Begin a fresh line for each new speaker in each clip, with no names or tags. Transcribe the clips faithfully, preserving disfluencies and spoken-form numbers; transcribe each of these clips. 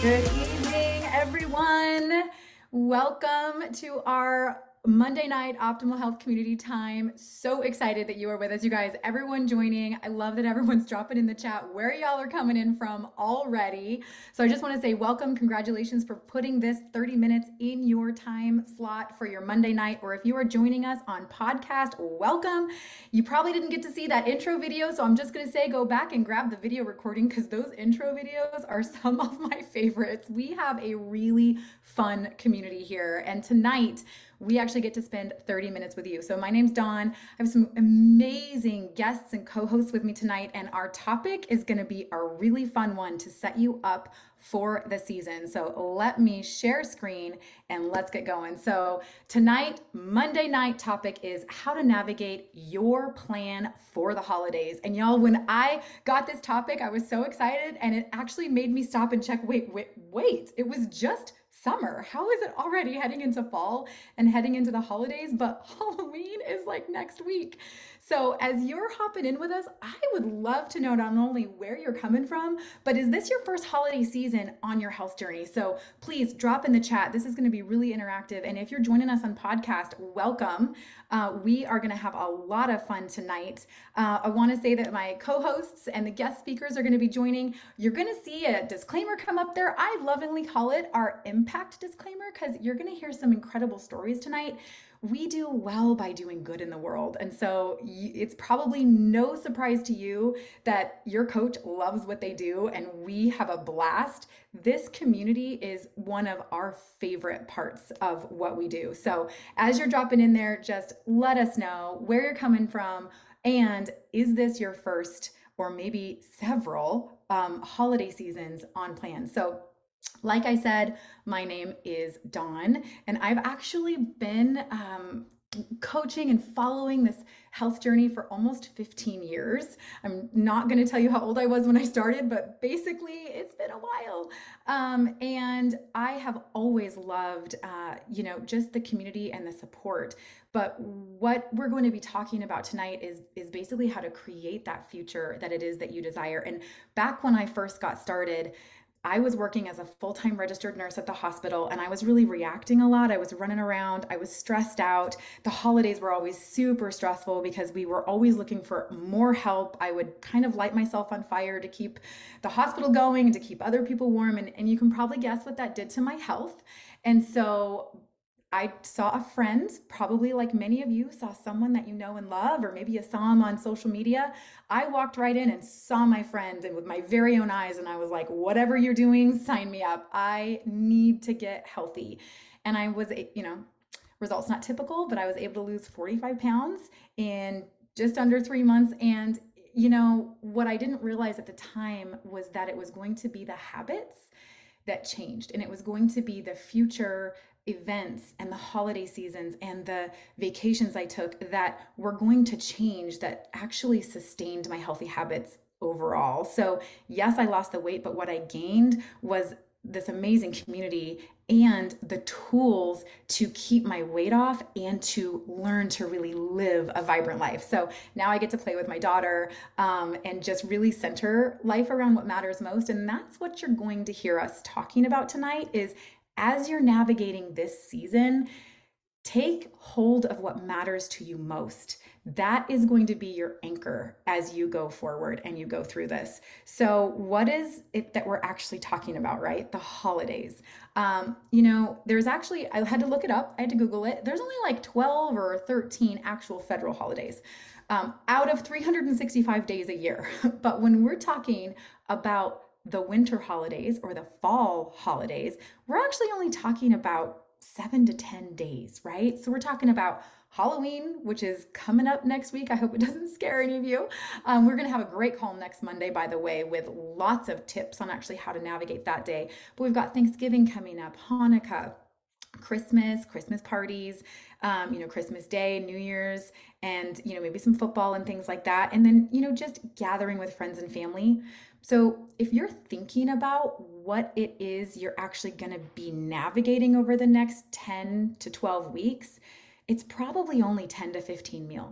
Good evening, everyone. Welcome to our Monday night Optimal Health Community Time. So excited that you are with us, you guys. Everyone joining. I love that everyone's dropping in the chat where y'all are coming in from already. So I just want to say welcome, congratulations for putting this thirty minutes in your time slot for your Monday night. Or if you are joining us on podcast, welcome. You probably didn't get to see that intro video, so I'm just going to say go back and grab the video recording because those intro videos are some of my favorites. We have a really fun community here, and tonight we actually get to spend thirty minutes with you. So my name's Dawn. I have some amazing guests and co-hosts with me tonight, and our topic is going to be a really fun one to set you up for the season. So let me share screen and let's get going. So tonight, Monday night topic is how to navigate your plan for the holidays. And y'all, when I got this topic, I was so excited, and it actually made me stop and check, wait, wait, wait, it was just summer. How is it already heading into fall and heading into the holidays? But Halloween is like next week. So as you're hopping in with us, I would love to know not only where you're coming from, but is this your first holiday season on your health journey? So please drop in the chat. This is going to be really interactive. And if you're joining us on podcast, welcome. Uh, we are going to have a lot of fun tonight. Uh, I want to say that my co-hosts and the guest speakers are going to be joining. You're going to see a disclaimer come up there. I lovingly call it our impact disclaimer because you're going to hear some incredible stories tonight. We do well by doing good in the world. And so it's probably no surprise to you that your coach loves what they do and we have a blast. This community is one of our favorite parts of what we do. So as you're dropping in there, just let us know where you're coming from, and is this your first or maybe several um, holiday seasons on plan? So like I said, my name is Dawn, and I've actually been um, coaching and following this health journey for almost fifteen years. I'm not going to tell you how old I was when I started, but basically it's been a while. Um, and I have always loved, uh, you know, just the community and the support. But what we're going to be talking about tonight is, is basically how to create that future that it is that you desire. And back when I first got started, I was working as a full-time registered nurse at the hospital, and I was really reacting a lot. I was running around. I was stressed out. The holidays were always super stressful because we were always looking for more help. I would kind of light myself on fire to keep the hospital going and to keep other people warm. And, and you can probably guess what that did to my health. And so I saw a friend, probably like many of you saw someone that you know and love, or maybe you saw him on social media. I walked right in and saw my friend, and with my very own eyes, and I was like, whatever you're doing, sign me up. I need to get healthy. And I was, you know, results not typical, but I was able to lose forty-five pounds in just under three months. And, you know, what I didn't realize at the time was that it was going to be the habits that changed, and it was going to be the future events and the holiday seasons and the vacations I took that were going to change, that actually sustained my healthy habits overall. So yes, I lost the weight, but what I gained was this amazing community and the tools to keep my weight off and to learn to really live a vibrant life. So now I get to play with my daughter um, and just really center life around what matters most. And that's what you're going to hear us talking about tonight is, as you're navigating this season, take hold of what matters to you most. That is going to be your anchor as you go forward and you go through this. So what is it that we're actually talking about, right? The holidays. Um, you know, there's actually, I had to look it up. I had to Google it. There's only like twelve or thirteen actual federal holidays um, out of three hundred sixty-five days a year. But when we're talking about the winter holidays or the fall holidays, we're actually only talking about seven to ten days, right? So we're talking about Halloween, which is coming up next week. I hope it doesn't scare any of you. Um, we're going to have a great call next Monday, by the way, with lots of tips on actually how to navigate that day. But we've got Thanksgiving coming up, Hanukkah, Christmas, Christmas parties, um, you know, Christmas Day, New Year's, and, you know, maybe some football and things like that. And then, you know, just gathering with friends and family. So if you're thinking about what it is you're actually going to be navigating over the next ten to twelve weeks, it's probably only ten to fifteen meals.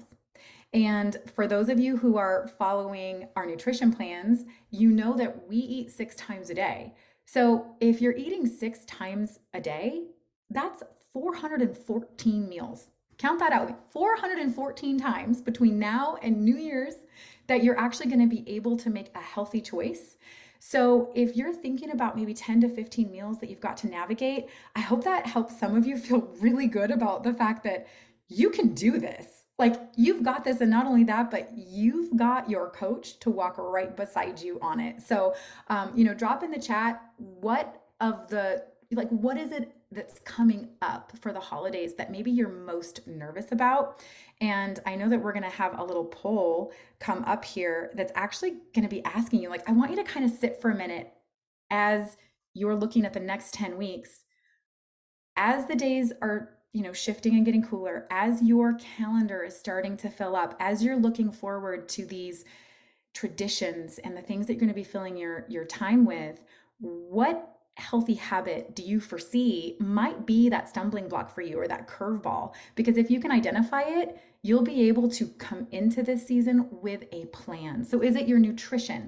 And for those of you who are following our nutrition plans, you know that we eat six times a day. So if you're eating six times a day, that's four hundred fourteen meals. Count that out, four hundred fourteen times between now and New Year's that you're actually going to be able to make a healthy choice. So if you're thinking about maybe ten to fifteen meals that you've got to navigate, I hope that helps some of you feel really good about the fact that you can do this. Like, you've got this, and not only that, but you've got your coach to walk right beside you on it. So, um, you know, drop in the chat what of the, like, what is it that's coming up for the holidays that maybe you're most nervous about? And I know that we're going to have a little poll come up here that's actually going to be asking you, like, I want you to kind of sit for a minute as you're looking at the next ten weeks, as the days are, you know, shifting and getting cooler, as your calendar is starting to fill up, as you're looking forward to these traditions and the things that you're going to be filling your your time with, what healthy habit do you foresee might be that stumbling block for you, or that curveball? Because if you can identify it, you'll be able to come into this season with a plan. So is it your nutrition?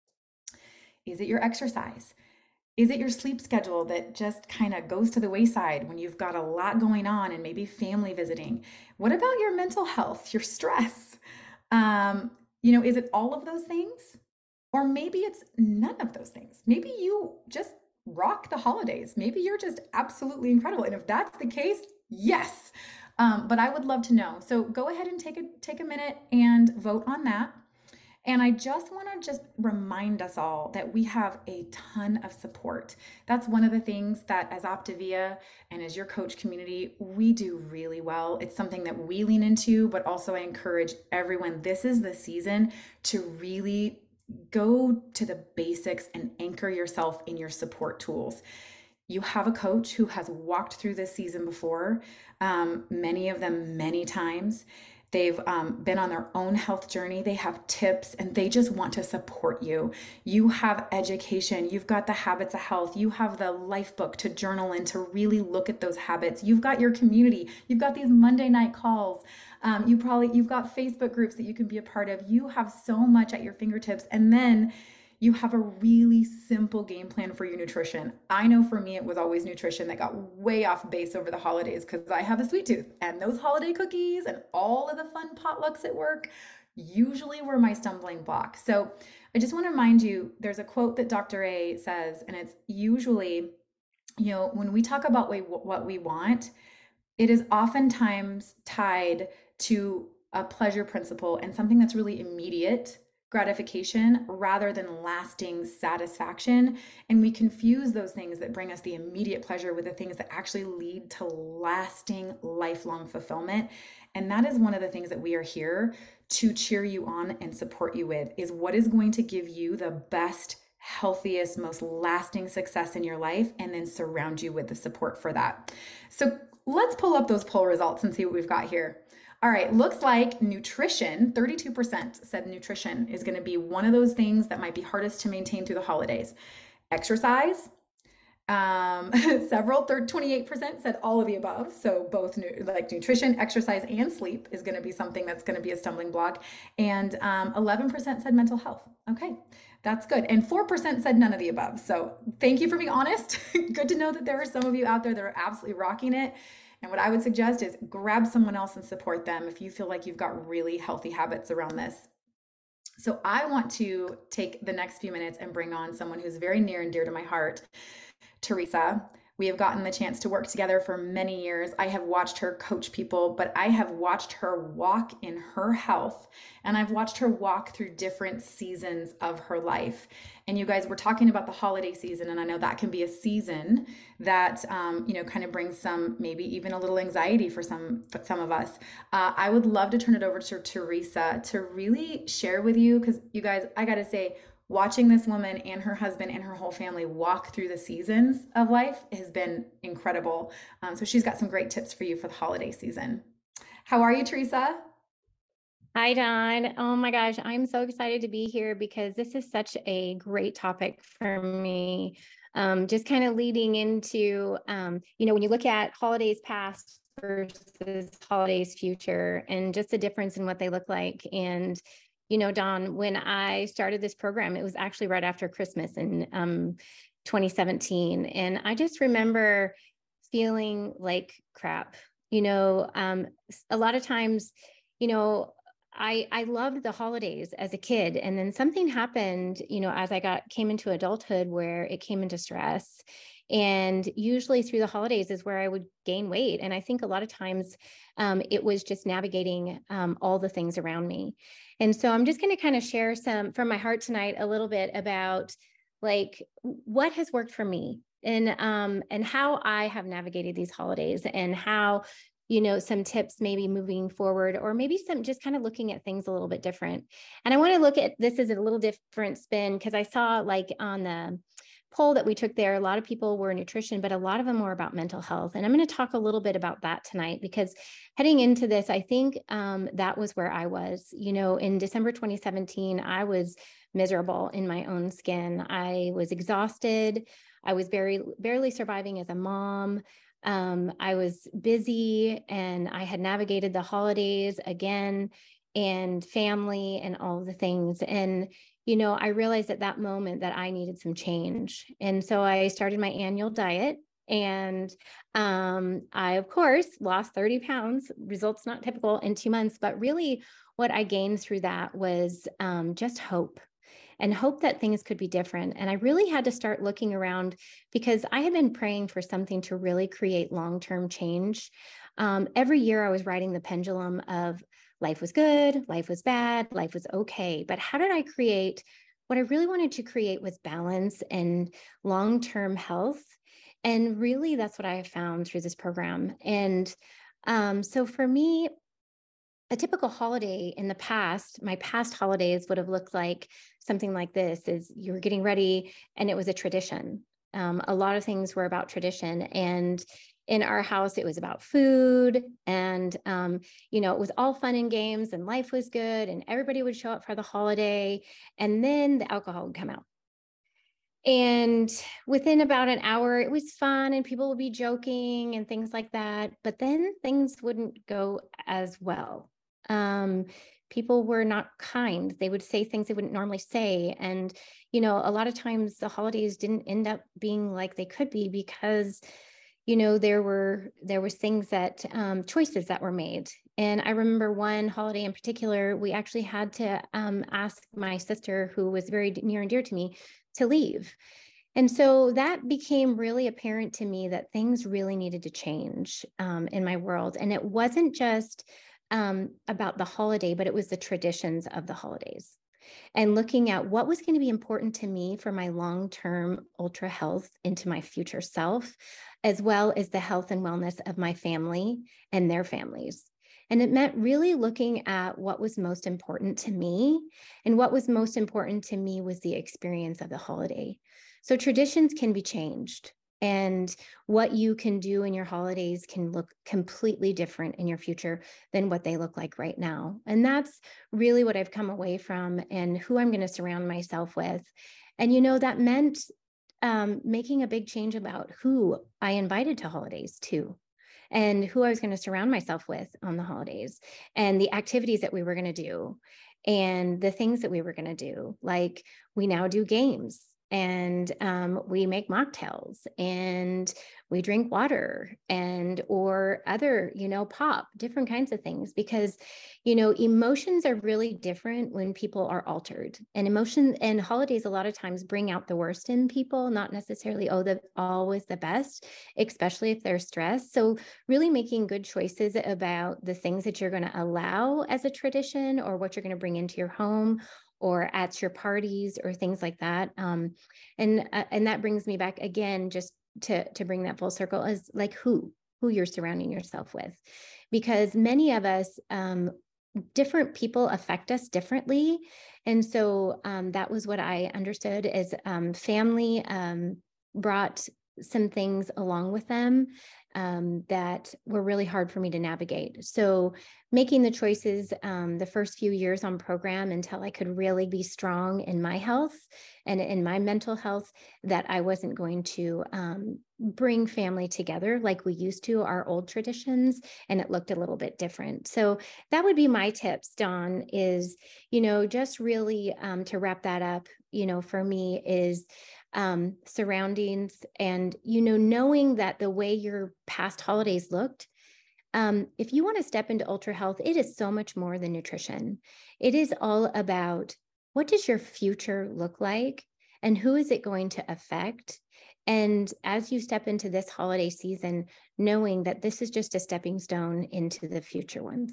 Is it your exercise? Is it your sleep schedule that just kind of goes to the wayside when you've got a lot going on and maybe family visiting? What about your mental health, your stress? Um, you know, is it all of those things? Or maybe it's none of those things. Maybe you just rock the holidays. Maybe you're just absolutely incredible. And if that's the case, yes. Um, but I would love to know. So go ahead and take a take a minute and vote on that. And I just want to just remind us all that we have a ton of support. That's one of the things that as Optavia and as your coach community, we do really well. It's something that we lean into, but also I encourage everyone, this is the season to really go to the basics and anchor yourself in your support tools. You have a coach who has walked through this season before, um, many of them many times. They've um, been on their own health journey. They have tips and they just want to support you. You have education. You've got the habits of health. You have the life book to journal in, to really look at those habits. You've got your community. You've got these Monday night calls. Um, you probably, you've got Facebook groups that you can be a part of. You have so much at your fingertips. And then you have a really simple game plan for your nutrition. I know for me, it was always nutrition that got way off base over the holidays because I have a sweet tooth, and those holiday cookies and all of the fun potlucks at work usually were my stumbling block. So I just want to remind you, there's a quote that Doctor A says, and it's usually, you know, when we talk about what we want, it is oftentimes tied to a pleasure principle and something that's really immediate gratification rather than lasting satisfaction. And we confuse those things that bring us the immediate pleasure with the things that actually lead to lasting, lifelong fulfillment. And that is one of the things that we are here to cheer you on and support you with, is what is going to give you the best, healthiest, most lasting success in your life, and then surround you with the support for that. So let's pull up those poll results and see what we've got here. All right, looks like nutrition, thirty-two percent said nutrition is going to be one of those things that might be hardest to maintain through the holidays. Exercise, um, several, twenty-eight percent said all of the above. So both like nutrition, exercise, and sleep is going to be something that's going to be a stumbling block. And um, eleven percent said mental health. Okay, that's good. And four percent said none of the above. So thank you for being honest. Good to know that there are some of you out there that are absolutely rocking it. And what I would suggest is grab someone else and support them if you feel like you've got really healthy habits around this. So I want to take the next few minutes and bring on someone who's very near and dear to my heart, Teresa. We have gotten the chance to work together for many years. I have watched her coach people, but I have watched her walk in her health, and I've watched her walk through different seasons of her life. And you guys, we're talking about the holiday season, and I know that can be a season that um, you know, kind of brings some, maybe even a little anxiety for some for some of us. Uh, I would love to turn it over to Teresa to really share with you, because you guys, I got to say, watching this woman and her husband and her whole family walk through the seasons of life has been incredible. Um, so she's got some great tips for you for the holiday season. How are you, Teresa?
Hi, Dawn. Oh my gosh, I'm so excited to be here because this is such a great topic for me. Um, just kind of leading into, um, you know, when you look at holidays past versus holidays future, and just the difference in what they look like. And you know, Dawn, when I started this program, it was actually right after Christmas in um, twenty seventeen. And I just remember feeling like crap. You know, um, a lot of times, you know, I I loved the holidays as a kid, and then something happened, you know, as I got came into adulthood where it came into stress. And usually through the holidays is where I would gain weight. And I think a lot of times um, it was just navigating um, all the things around me. And so I'm just going to kind of share some from my heart tonight, a little bit about like what has worked for me, and um, and how I have navigated these holidays, and how, you know, some tips maybe moving forward, or maybe some just kind of looking at things a little bit different. And I want to look at this as a little different spin, because I saw like on the poll that we took there, a lot of people were nutrition, but a lot of them were about mental health. And I'm going to talk a little bit about that tonight, because heading into this, I think um, that was where I was. You know, in December twenty seventeen, I was miserable in my own skin. I was exhausted. I was very, barely surviving as a mom. Um, I was busy, and I had navigated the holidays again, and family, and all of the things. And you know, I realized at that moment that I needed some change. And so I started my annual diet, and um, I, of course, lost thirty pounds, results not typical, in two months. But really what I gained through that was um, just hope, and hope that things could be different. And I really had to start looking around, because I had been praying for something to really create long-term change. Um, every year I was riding the pendulum of life was good, life was bad, life was okay. But how did I create what I really wanted to create was balance and long-term health. And really that's what I have found through this program. And um, so for me, a typical holiday in the past, my past holidays would have looked like something like this: is you were getting ready and it was a tradition. Um, a lot of things were about tradition. And in our house, it was about food, and, um, you know, it was all fun and games, and life was good, and everybody would show up for the holiday, and then the alcohol would come out. And within about an hour, it was fun and people would be joking and things like that. But then things wouldn't go as well. Um, people were not kind. They would say things they wouldn't normally say. And, you know, a lot of times the holidays didn't end up being like they could be, because, you know, there were, there was things that, um, choices that were made. And I remember one holiday in particular, we actually had to um, ask my sister, who was very near and dear to me, to leave. And so that became really apparent to me that things really needed to change um, in my world. And it wasn't just um, about the holiday, but it was the traditions of the holidays, and looking at what was going to be important to me for my long-term ultra health into my future self, as well as the health and wellness of my family and their families. And it meant really looking at what was most important to me. And what was most important to me was the experience of the holiday. So traditions can be changed, and what you can do in your holidays can look completely different in your future than what they look like right now. And that's really what I've come away from, and who I'm going to surround myself with. And, you know, that meant um, making a big change about who I invited to holidays too, and who I was going to surround myself with on the holidays, and the activities that we were going to do, and the things that we were going to do. Like, we now do games, and um, we make mocktails, and we drink water, and or other, you know, pop, different kinds of things, because, you know, emotions are really different when people are altered. And emotion and holidays a lot of times bring out the worst in people, not necessarily oh the always the best, especially if they're stressed. So really making good choices about the things that you're going to allow as a tradition, or what you're going to bring into your home or at your parties or things like that. Um, and uh, and that brings me back again, just to to bring that full circle, is like who who you're surrounding yourself with, because many of us, um, different people affect us differently. And so um, that was what I understood as um, family um, brought some things along with them um, that were really hard for me to navigate. So making the choices um, the first few years on program, until I could really be strong in my health and in my mental health, that I wasn't going to um, bring family together like we used to, our old traditions, and it looked a little bit different. So that would be my tips, Dawn, is, you know, just really um, to wrap that up, you know, for me is um, surroundings, and, you know, knowing that the way your past holidays looked, um, if you want to step into Ultra Health, it is so much more than nutrition. It is all about, what does your future look like and who is it going to affect? And as you step into this holiday season, knowing that this is just a stepping stone into the future ones.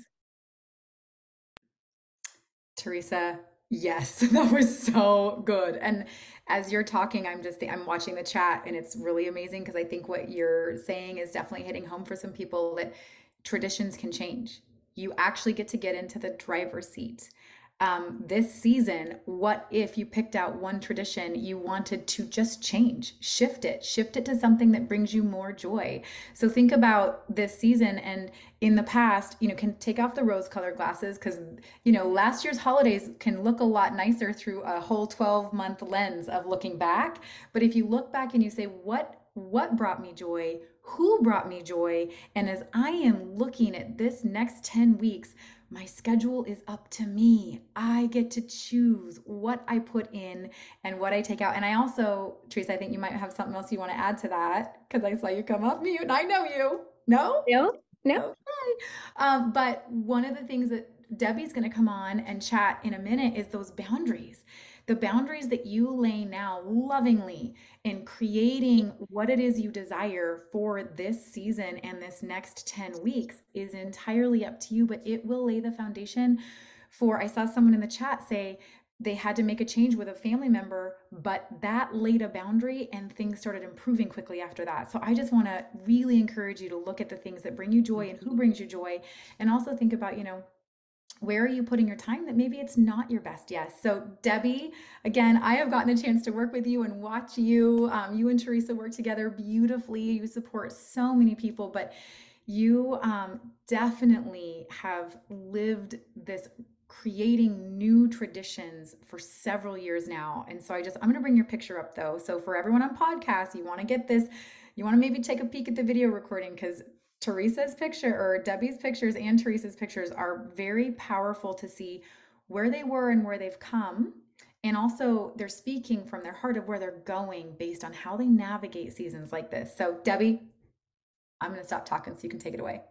Teresa, yes, that was so good. And as you're talking, I'm just I'm watching the chat, and it's really amazing because I think what you're saying is definitely hitting home for some people, that traditions can change. You actually get to get into the driver's seat. Um, this season, what if you picked out one tradition you wanted to just change, shift it, shift it to something that brings you more joy? So think about this season, and in the past, you know, can take off the rose colored glasses, because, you know, last year's holidays can look a lot nicer through a whole twelve month lens of looking back. But if you look back and you say, what what brought me joy? Who brought me joy? And as I am looking at this next ten weeks, my schedule is up to me. I get to choose what I put in and what I take out. And I also, Teresa, I think you might have something else you want to add to that, because I saw you come off mute and I know you. No?
No, no.
Okay. Um, but one of the things that Debbie's going to come on and chat in a minute is those boundaries. The boundaries that you lay now lovingly in creating what it is you desire for this season and this next ten weeks is entirely up to you, but it will lay the foundation for, I saw someone in the chat say they had to make a change with a family member, but that laid a boundary and things started improving quickly after that. So I just want to really encourage you to look at the things that bring you joy and who brings you joy, and also think about, you know, where are you putting your time that maybe it's not your best yes. So Debbie, again, I have gotten a chance to work with you and watch you. Um, you and Teresa work together beautifully. You support so many people, but you um, definitely have lived this creating new traditions for several years now. And so I just, I'm going to bring your picture up though. So for everyone on podcasts, you want to get this, you want to maybe take a peek at the video recording, because Teresa's picture, or Debbie's pictures and Teresa's pictures, are very powerful to see where they were and where they've come. And also they're speaking from their heart of where they're going based on how they navigate seasons like this. So Debbie, I'm going to stop talking so you can take it away.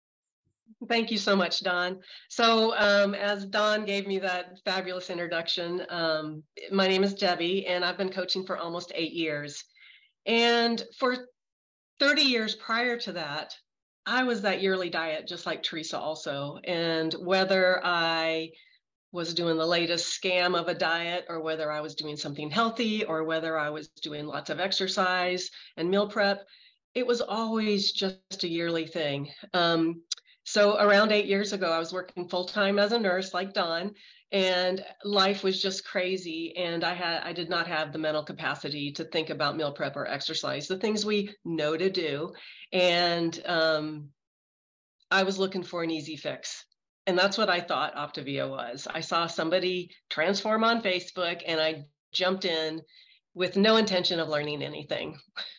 Thank you so much, Dawn. So um, as Dawn gave me that fabulous introduction, um, my name is Debbie, and I've been coaching for almost eight years. And for thirty years prior to that, I was that yearly diet, just like Teresa also. And whether I was doing the latest scam of a diet, or whether I was doing something healthy, or whether I was doing lots of exercise and meal prep, it was always just a yearly thing. Um, so around eight years ago, I was working full-time as a nurse like Dawn, and life was just crazy. And I had, I did not have the mental capacity to think about meal prep or exercise, the things we know to do. And um, I was looking for an easy fix. And that's what I thought Optavia was. I saw somebody transform on Facebook, and I jumped in with no intention of learning anything.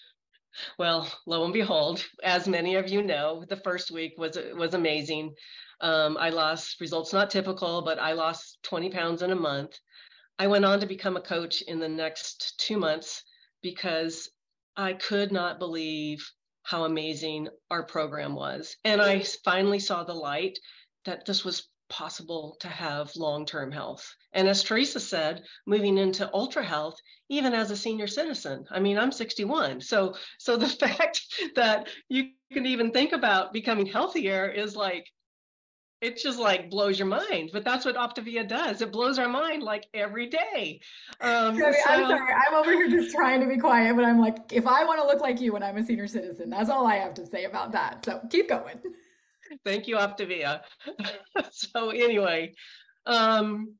Well, lo and behold, as many of you know, the first week was was amazing. Um, I lost, results not typical, but I lost twenty pounds in a month. I went on to become a coach in the next two months because I could not believe how amazing our program was. And I finally saw the light that this was possible to have long-term health. And as Teresa said, moving into Ultra Health, even as a senior citizen. I mean, I'm sixty-one. So, so the fact that you can even think about becoming healthier is like, it just like blows your mind. But that's what Optavia does. It blows our mind like every day. Um,
Debbie,
so,
I'm sorry. I'm over here just trying to be quiet, but I'm like, if I want to look like you when I'm a senior citizen, that's all I have to say about that. So keep going.
Thank you, Optavia. So anyway, um,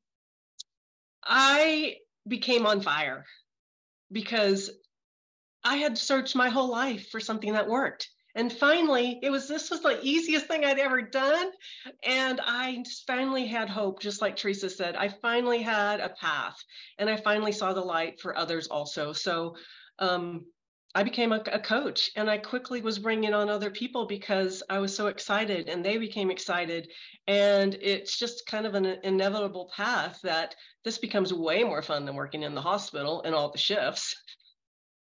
I became on fire because I had searched my whole life for something that worked. And finally, it was, this was the easiest thing I'd ever done. And I finally had hope, just like Teresa said. I finally had a path, and I finally saw the light for others also. So um, I became a, a coach, and I quickly was bringing on other people because I was so excited, and they became excited. And it's just kind of an inevitable path that this becomes way more fun than working in the hospital and all the shifts.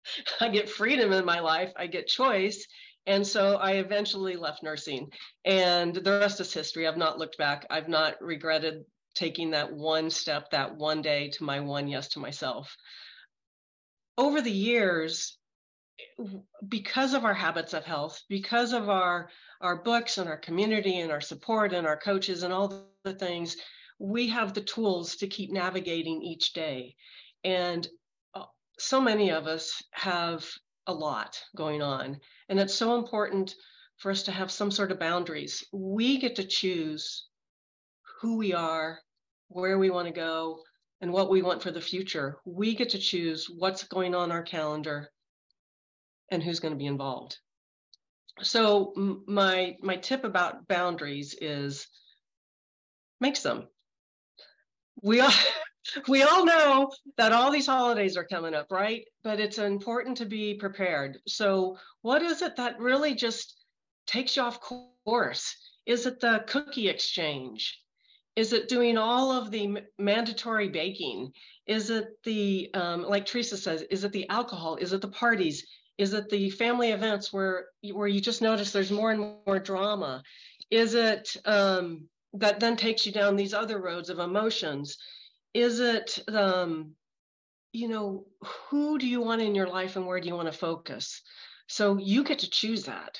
I get freedom in my life, I get choice. And so I eventually left nursing, and the rest is history. I've not looked back. I've not regretted taking that one step, that one day to my one yes to myself. Over the years, because of our habits of health, because of our, our books and our community and our support and our coaches and all the things, we have the tools to keep navigating each day. And so many of us have a lot going on. And it's so important for us to have some sort of boundaries. We get to choose who we are, where we want to go, and what we want for the future. We get to choose what's going on our calendar and who's going to be involved. So my, my tip about boundaries is make some. We all, we all know that all these holidays are coming up, right? But it's important to be prepared. So what is it that really just takes you off course? Is it the cookie exchange? Is it doing all of the mandatory baking? Is it the, um, like Teresa says, is it the alcohol? Is it the parties? Is it the family events where, where you just notice there's more and more drama? Is it um, that then takes you down these other roads of emotions? Is it, um, you know, who do you want in your life and where do you want to focus? So you get to choose that.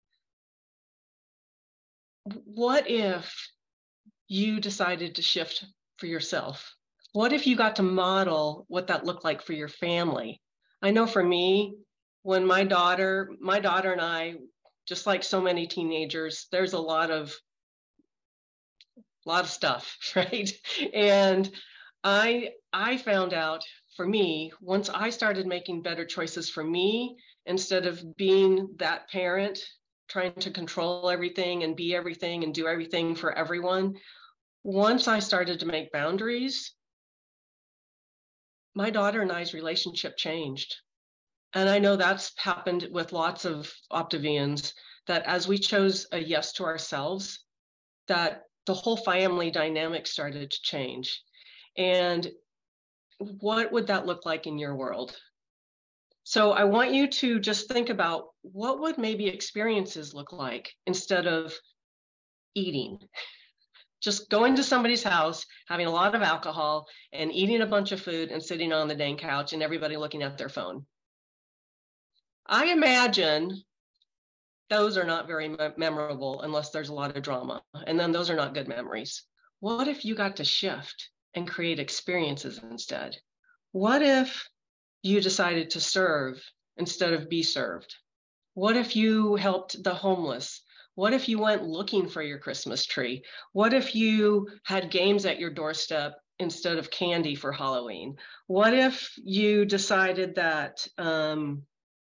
What if you decided to shift for yourself? What if you got to model what that looked like for your family? I know for me, when my daughter, my daughter and I, just like so many teenagers, there's a lot of, lot of stuff, right? And I, I found out for me, once I started making better choices for me, instead of being that parent trying to control everything and be everything and do everything for everyone, once I started to make boundaries, my daughter and I's relationship changed. And I know that's happened with lots of Optavians, that as we chose a yes to ourselves, that the whole family dynamic started to change. And what would that look like in your world? So I want you to just think about what would maybe experiences look like instead of eating. Just going to somebody's house, having a lot of alcohol and eating a bunch of food and sitting on the dang couch and everybody looking at their phone. I imagine those are not very me- memorable unless there's a lot of drama. And then those are not good memories. What if you got to shift and create experiences instead? What if you decided to serve instead of be served? What if you helped the homeless? What if you went looking for your Christmas tree? What if you had games at your doorstep instead of candy for Halloween? What if you decided that, um,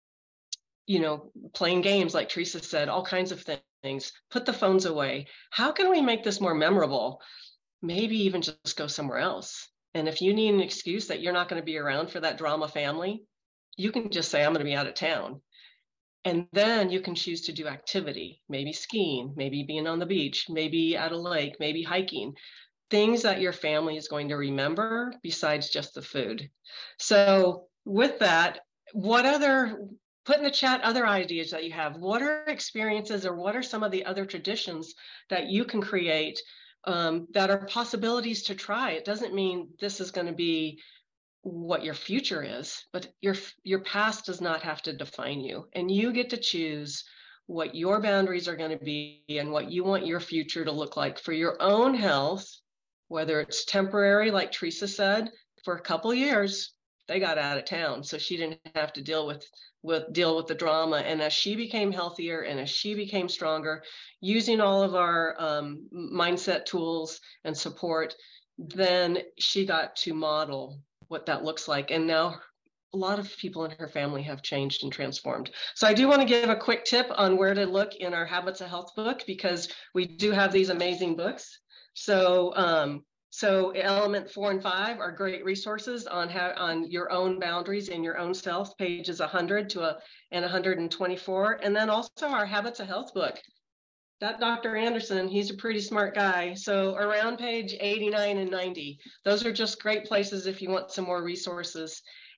you know, playing games, like Teresa said, all kinds of things, put the phones away. How can we make this more memorable? Maybe even just go somewhere else. And if you need an excuse that you're not going to be around for that drama family, you can just say, I'm going to be out of town. And then you can choose to do activity, maybe skiing, maybe being on the beach, maybe at a lake, maybe hiking, things that your family is going to remember besides just the food. So with that, what other, put in the chat other ideas that you have. What are experiences or what are some of the other traditions that you can create um, that are possibilities to try? It doesn't mean this is going to be what your future is, but your your past does not have to define you, and you get to choose what your boundaries are going to be and what you want your future to look like for your own health, whether it's temporary, like Teresa said, for a couple years they got out of town, so she didn't have to deal with with deal with the drama. And as she became healthier and as she became stronger, using all of our um, mindset tools and support, then she got to model what that looks like. And now a lot of people in her family have changed and transformed. So I do want to give a quick tip on where to look in our Habits of Health book, because we do have these amazing books. So um, so element four and five are great resources on how on your own boundaries in your own self, pages one hundred to a, and one hundred twenty-four. And then also our Habits of Health book. That Doctor Anderson, he's a pretty smart guy. So around page eighty-nine and ninety, those are just great places if you want some more resources.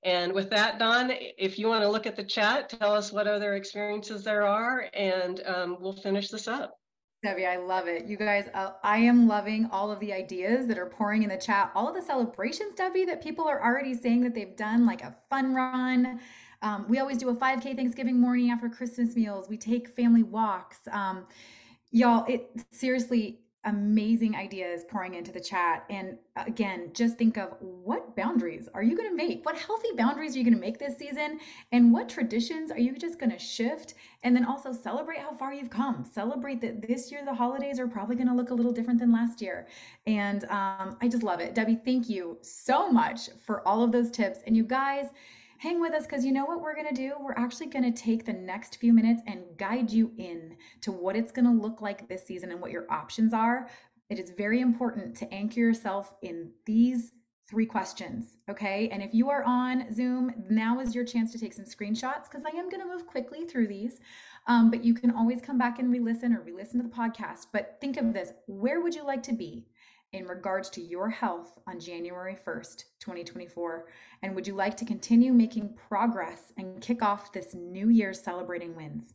And with that, Don, if you want to look at the chat, tell us what other experiences there are, and um, we'll finish this up.
Debbie, I love it. You guys, uh, I am loving all of the ideas that are pouring in the chat, all of the celebrations, Debbie, that people are already saying that they've done, like a fun run. Um, we always do a five K Thanksgiving morning after Christmas meals. We take family walks. Um, y'all, it seriously, amazing ideas pouring into the chat. And again, just think of what boundaries are you going to make? What healthy boundaries are you going to make this season? And what traditions are you just going to shift? And then also celebrate how far you've come. Celebrate that this year the holidays are probably going to look a little different than last year. And um, I just love it. Debbie, thank you so much for all of those tips. And you guys, hang with us, because you know what we're going to do? We're actually going to take the next few minutes and guide you in to what it's going to look like this season and what your options are. It is very important to anchor yourself in these three questions, okay? And if you are on Zoom, now is your chance to take some screenshots, because I am going to move quickly through these, um, but you can always come back and re-listen or re-listen to the podcast. But think of this: where would you like to be in regards to your health on January first, twenty twenty-four? And would you like to continue making progress and kick off this new year celebrating wins?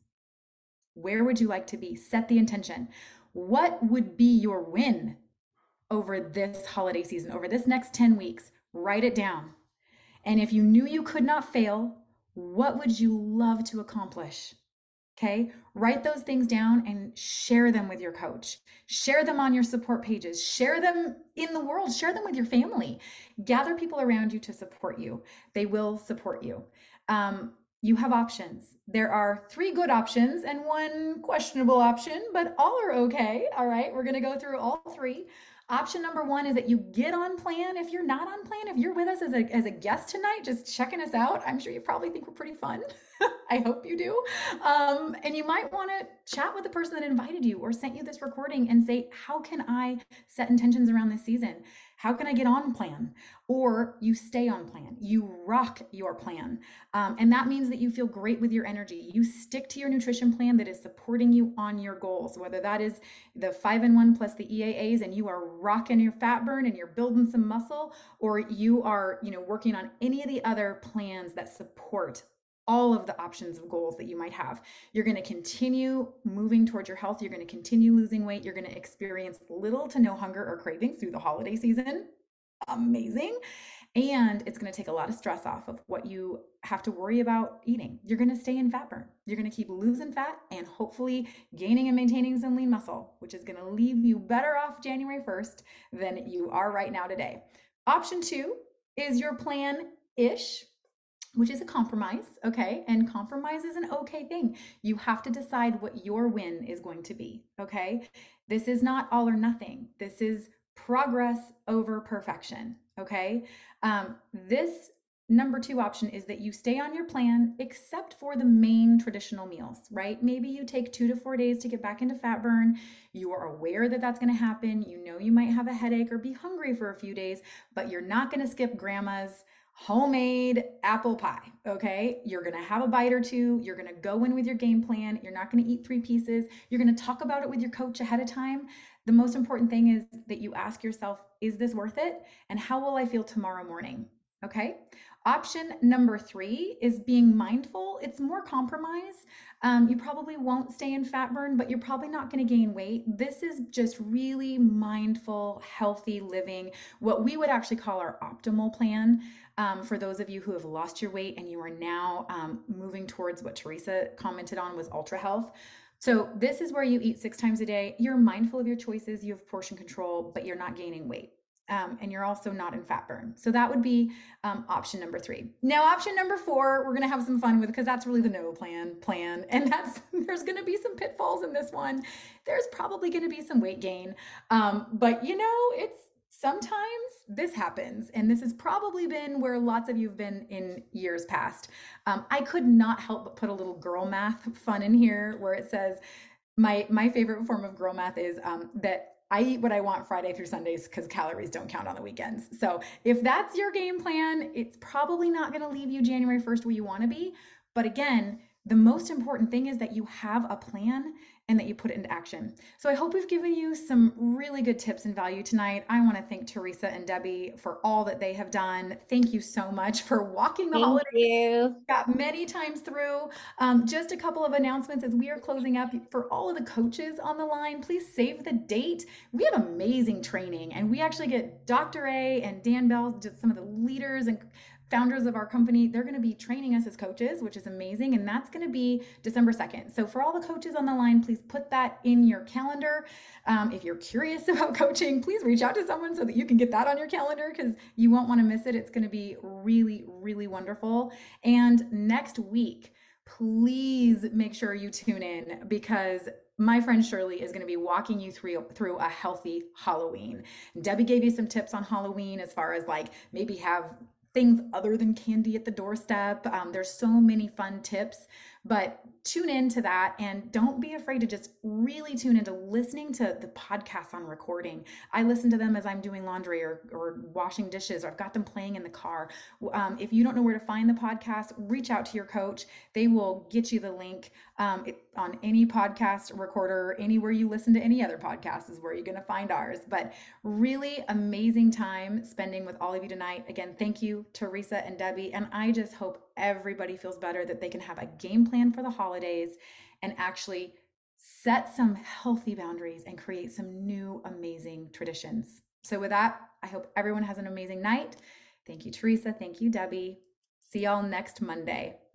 Where would you like to be? Set the intention. What would be your win over this holiday season, over this next ten weeks? Write it down. And if you knew you could not fail, what would you love to accomplish? Okay, write those things down and share them with your coach. Share them on your support pages. Share them in the world. Share them with your family. Gather people around you to support you. They will support you. Um, you have options. There are three good options and one questionable option, but all are okay. All right, we're going to go through all three. Option number one is that you get on plan. If you're not on plan, if you're with us as a, as a guest tonight, just checking us out, I'm sure you probably think we're pretty fun. I hope you do. Um, and you might want to chat with the person that invited you or sent you this recording and say, how can I set intentions around this season? How can I get on plan? Or you stay on plan, you rock your plan. Um, and that means that you feel great with your energy. You stick to your nutrition plan that is supporting you on your goals, whether that is the five in one plus the E A As and you are rocking your fat burn and you're building some muscle, or you are, you know, working on any of the other plans that support all of the options of goals that you might have. You're going to continue moving towards your health. You're going to continue losing weight. You're going to experience little to no hunger or cravings through the holiday season. Amazing. And it's going to take a lot of stress off of what you have to worry about eating. You're going to stay in fat burn. You're going to keep losing fat and hopefully gaining and maintaining some lean muscle, which is going to leave you better off January first than you are right now today. Option two is your plan-ish, which is a compromise, okay? And compromise is an okay thing. You have to decide what your win is going to be, okay? This is not all or nothing. This is progress over perfection, okay? Um, this number two option is that you stay on your plan except for the main traditional meals, right? Maybe you take two to four days to get back into fat burn. You are aware that that's gonna happen. You know you might have a headache or be hungry for a few days, but you're not gonna skip grandma's homemade apple pie, okay? You're gonna have a bite or two. You're gonna go in with your game plan. You're not gonna eat three pieces. You're gonna talk about it with your coach ahead of time. The most important thing is that you ask yourself, is this worth it? And how will I feel tomorrow morning, okay? Option number three is being mindful. It's more compromise. Um, you probably won't stay in fat burn, but you're probably not going to gain weight. This is just really mindful, healthy living, what we would actually call our optimal plan. Um, for those of you who have lost your weight and you are now um, moving towards what Teresa commented on was ultra health. So this is where you eat six times a day. You're mindful of your choices. You have portion control, but you're not gaining weight. Um, and you're also not in fat burn. So that would be um, option number three. Now, option number four, we're gonna have some fun with, because that's really the no plan plan. And that's, there's gonna be some pitfalls in this one. There's probably gonna be some weight gain. Um, but you know, it's sometimes this happens. And this has probably been where lots of you have been in years past. Um, I could not help but put a little girl math fun in here where it says, my, my favorite form of girl math is um, that I eat what I want Friday through Sundays because calories don't count on the weekends. So if that's your game plan, it's probably not going to leave you January first where you want to be. But again, the most important thing is that you have a plan and that you put it into action. So I hope we've given you some really good tips and value tonight. I want to thank Teresa and Debbie for all that they have done. Thank you so much for walking the
Thank
holidays.
you.
Got many times through. Um, just a couple of announcements as we are closing up. For all of the coaches on the line, please save the date. We have amazing training, and we actually get Doctor A and Dan Bell, just some of the leaders and founders of our company. They're going to be training us as coaches, which is amazing. And that's going to be December second. So for all the coaches on the line, please put that in your calendar. Um, if you're curious about coaching, please reach out to someone so that you can get that on your calendar, because you won't want to miss it. It's going to be really, really wonderful. And next week, please make sure you tune in, because my friend Shirley is going to be walking you through through a healthy Halloween. Debbie gave you some tips on Halloween, as far as like maybe have things other than candy at the doorstep. Um, there's so many fun tips, but tune into that, and don't be afraid to just really tune into listening to the podcasts on recording. I listen to them as I'm doing laundry or, or washing dishes, or I've got them playing in the car. Um, if you don't know where to find the podcast, reach out to your coach. They will get you the link um, it, on any podcast recorder. Anywhere you listen to any other podcast is where you're going to find ours. But really amazing time spending with all of you tonight. Again, thank you, Teresa and Debbie. And I just hope everybody feels better, that they can have a game plan for the holidays and actually set some healthy boundaries and create some new amazing traditions. So with that, I hope everyone has an amazing night. Thank you, Teresa. Thank you, Debbie. See y'all next Monday.